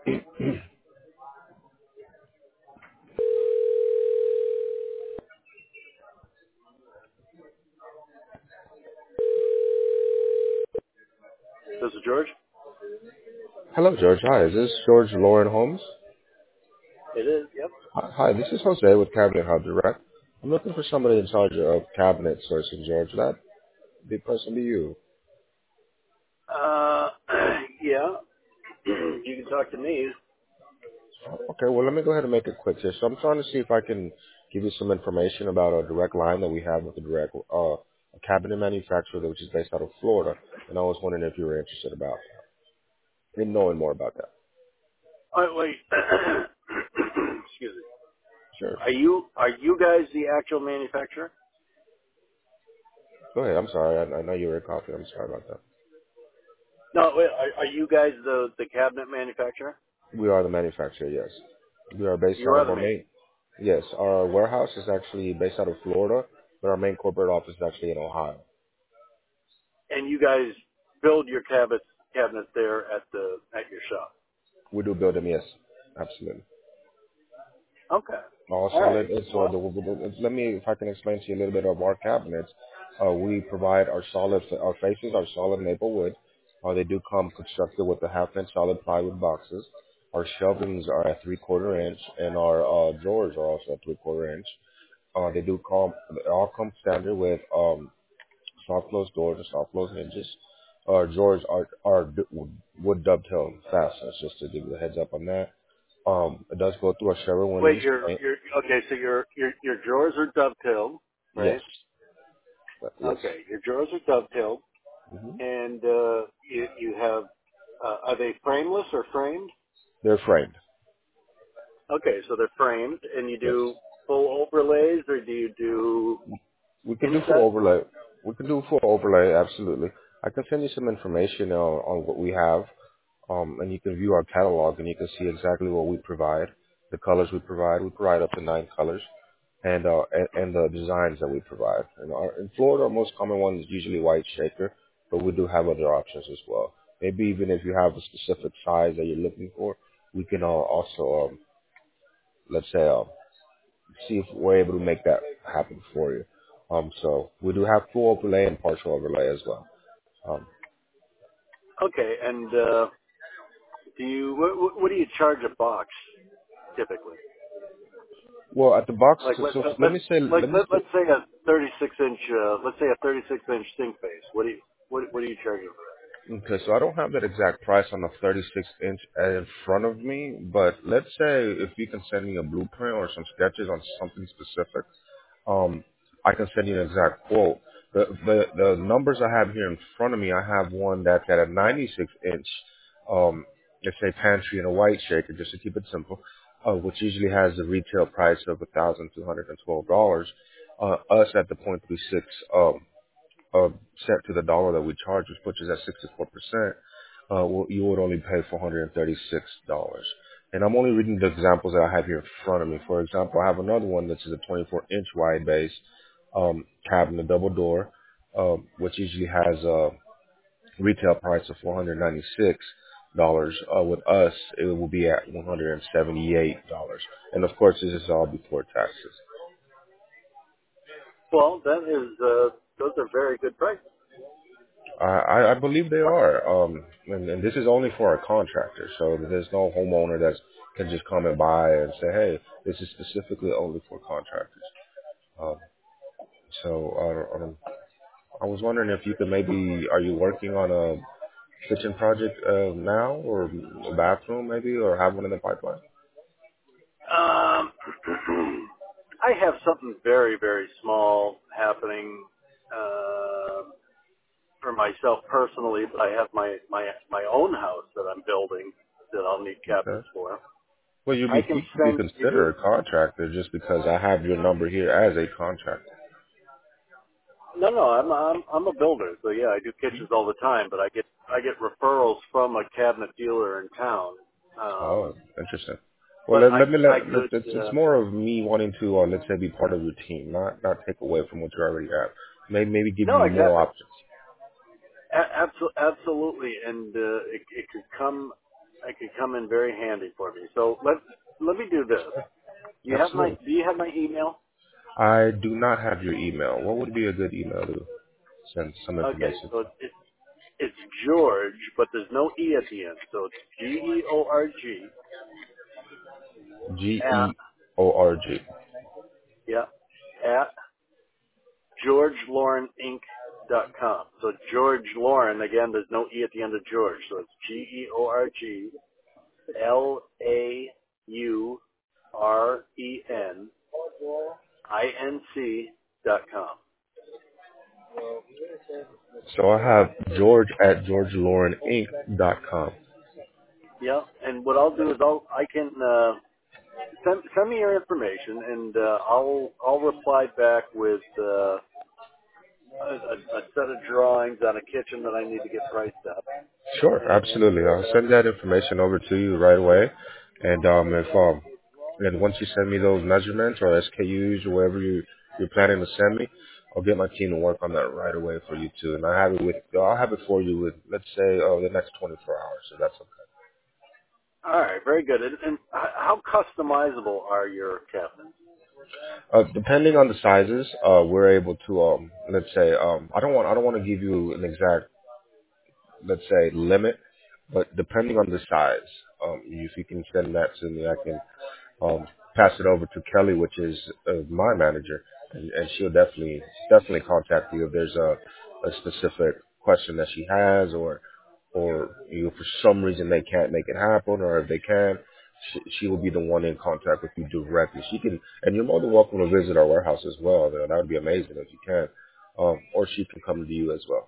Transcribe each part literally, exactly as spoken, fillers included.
This is George. Hello, George. Hi, is this George Lauren Holmes? It is. Yep. Hi, hi, this is Jose with Cabinet Hub Direct. I'm looking for somebody in charge of cabinet sourcing, George. That be person be you. Uh, yeah. You can talk to me. Okay, well, let me go ahead and make it quick here. So I'm trying to see if I can give you some information about a direct line that we have with a direct uh, a cabinet manufacturer which is based out of Florida, and I was wondering if you were interested about in knowing more about that. Oh, wait. Excuse me. Sure. Are you are you guys the actual manufacturer? Go ahead. I'm sorry. I, I know you were in coffee. I'm sorry about that. No. Wait. Are, are you guys the the cabinet manufacturer? We are the manufacturer. Yes. We are based You out are of the our man, main. Yes, our warehouse is actually based out of Florida, but our main corporate office is actually in Ohio. and you guys build your cabinets cabinets there at the at your shop. We do build them, yes, absolutely. Okay. All All right. solid is uh, Well. the, the, let me, if I can explain to you a little bit of our cabinets. Uh, we provide our solid, our faces are solid maple wood. Uh, they do come constructed with a half inch solid plywood boxes. Our shelvings are at three quarter inch, and our uh, drawers are also at three quarter inch. Uh, they do come, they all come standard with um, soft close doors and soft close hinges. Our drawers are are d- wood dovetail fasteners, just to give you a heads up on that. Um, it does go through a Wait. Sherwin-Williams Your paint. your okay. So your your your drawers are dovetailed, Yes, right? yes. Okay. Your drawers are dovetailed. hmm And uh, you, you have, uh, are they frameless or framed? They're framed. Okay, so they're framed, and you Yes. do full overlays, or do you do We can do full inset? overlay. We can do full overlay, absolutely. I can send you some information on, on what we have, um, and you can view our catalog, and you can see exactly what we provide, the colors we provide. We provide up to nine colors, and uh, and, and the designs that we provide. And our, in Florida, our most common one is usually white shaker, but we do have other options as well. Maybe even if you have a specific size that you're looking for, we can uh, also, um, let's say, uh, see if we're able to make that happen for you. Um, so we do have full overlay and partial overlay as well. Um, Okay, and uh, do you, what, what do you charge a box typically? well, at the box, Like so, let's so let let's me say, like let me let, say, let's say a thirty-six inch, uh, let's say a thirty-six inch sink base. What do you what what are you charging for okay, so I don't have that exact price on the thirty-six inch in front of me, but let's say if you can send me a blueprint or some sketches on something specific, um, I can send you an exact quote. The, the the numbers I have here in front of me, I have one that's at a ninety-six inch, um, let's say pantry and a white shaker, just to keep it simple, uh, which usually has a retail price of a thousand two hundred and twelve dollars. Uh, us at the point three six um, uh, cent to the dollar that we charge, which puts us at sixty-four percent. Uh, well, you would only pay four hundred and thirty-six dollars. And I'm only reading the examples that I have here in front of me. For example, I have another one that's a twenty-four inch wide base um, cabinet, double door, um, which usually has a retail price of four hundred ninety-six dollars. Uh, with us, it will be at one hundred seventy-eight dollars. And of course, this is all before taxes. it? Well, that is uh, those are very good prices. I, I I believe they are. Um, and, and this is only for our contractors, so there's no homeowner that can just come and buy and say, hey, this is specifically only for contractors. Um, so I, don't- I, don't- I was wondering if you could maybe, are you working on a kitchen project uh, now, or a bathroom maybe, or have one in the pipeline? Um, I have something very, very small happening uh, for myself personally, but I have my, my my own house that I'm building that I'll need Okay. cabinets for. Well, you'd I be, can you could be send you. considered a contractor just because I have your number here as a contractor. No, no, I'm I'm I'm a builder, so yeah, I do kitchens all the time. But I get I get referrals from a cabinet dealer in town. Oh, Um, interesting. Well, but let, I let me I let, let could. it's, it's Uh, more of me wanting to, uh, let's say, be part of your team, not not take away from what you already have. Maybe maybe give no, you more exactly. options. A- abso- absolutely, and uh, it, it could come. I could come in very handy for me. So let let me do this. You have my Absolutely. do you have my email? I do not have your email. What would be a good email to send some Okay, information? so it, it's George, but there's no e at the end. So it's G E O R G G at E O R G. yeah at george lauren inc dot com. So George Lauren again. There's no e at the end of George. So it's G E O R G L A U R E N I N C dot com. So I have George at george lauren inc dot com. Yeah, and what I'll do is I'll I can uh, send send me your information, and uh, I'll I'll reply back with uh, a, a, a set of drawings on a kitchen that I need to get priced up. Sure, absolutely. I'll send that information over to you right away. And um, if um, and once you send me those measurements or S K Us or whatever you you're planning to send me, I'll get my team to work on that right away for you too. And I have it with I'll have it for you with let's say uh, the next twenty-four hours. So that's okay. All right, very good. And, and h- how customizable are your cabinets? Uh, depending on the sizes, uh, we're able to um, let's say um, I don't want I don't want to give you an exact let's say limit, but depending on the size, um, if you can send that to me, I can um, pass it over to Kelly, which is uh, my manager, and, and she'll definitely definitely contact you if there's a, a specific question that she has, or or you know, for some reason they can't make it happen, or if they can, she, she will be the one in contact with you directly. She can, and you're more than welcome to visit our warehouse as well. That would be amazing if you can, um, or she can come to you as well.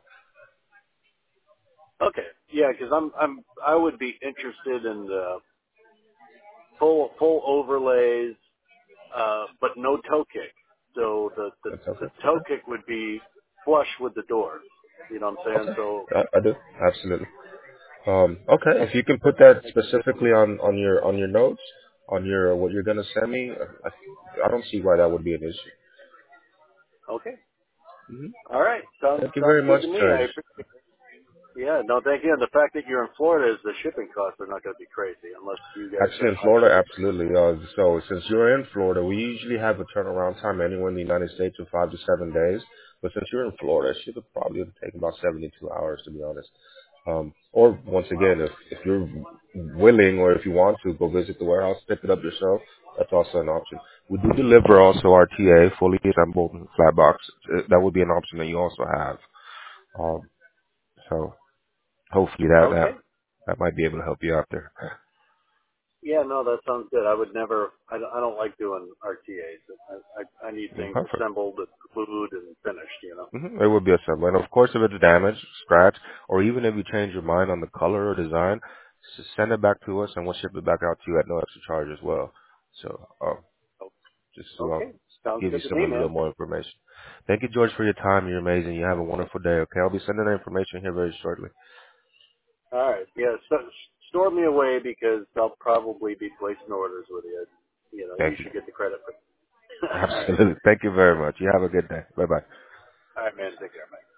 Okay, yeah, because I'm I'm I would be interested in the full full overlays, uh, but no toe kick. So the, the That's the okay. toe Okay. kick would be flush with the door. You know what I'm saying? Okay. So I, I do absolutely. Um, okay, if you can put that specifically on, on your on your notes, on your what you're gonna send me, I, I don't see why that would be an issue. okay, hmm all right, sounds Thank you sounds very good much, to me. George. I yeah, no, thank you. And the fact that you're in Florida is the shipping costs are not going to be crazy unless you guys Actually, have in high Florida, shipping rates. absolutely. Uh, so since you're in Florida, we usually have a turnaround time anywhere in the United States of five to seven days. But since you're in Florida, it should have probably take about seventy-two hours, to be honest. Um, or once Wow. again, if, if you're willing or if you want to go visit the warehouse, pick it up yourself, that's also an option. We do deliver also R T A, fully assembled flat box. Uh, That would be an option that you also have. Um, so hopefully that, that Okay. that might be able to help you out there. Yeah, no, that sounds good. I would never. I don't, I don't like doing R T As. I, I I need Mm, things Perfect. assembled, and glued, and finished. You know. hmm It would be a similar. And of course, if it's damaged, scratch, or even if you change your mind on the color or design, s- send it back to us and we'll ship it back out to you at no extra charge as well. So, um, Oh, just to um, okay. Sounds give you good to some me, a man. little more information. Thank you, George, for your time. You're amazing. You have a wonderful day. Okay, I'll be sending that information here very shortly. All right. Yeah. So, store me away because I'll probably be placing orders with you. You know, you Thank you. should get the credit for. All right. Absolutely. Thank you very much. You have a good day. Bye bye. All right, man. Take care. Bye.